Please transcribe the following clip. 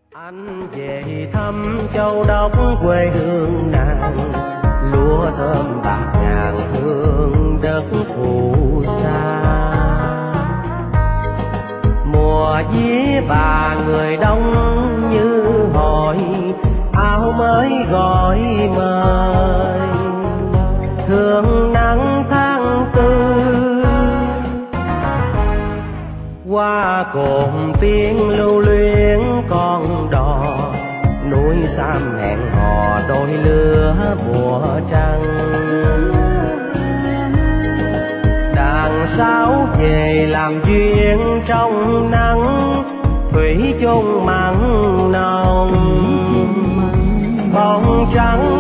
Anh về thăm Châu Đốc quê hương nàng, lúa thơm bạc ngàn hương đất phù sa. Mùa vía bà người đông như hỏi, áo mới gọi mời, thương nắng tháng tư. Qua cồn tiếng lưu luyến con đò, núi Sam hẹn hò đôi lứa mùa trăng. Đàn sáo về làm duyên trong nắng, thủy chung mặn nồng. Bóng trắng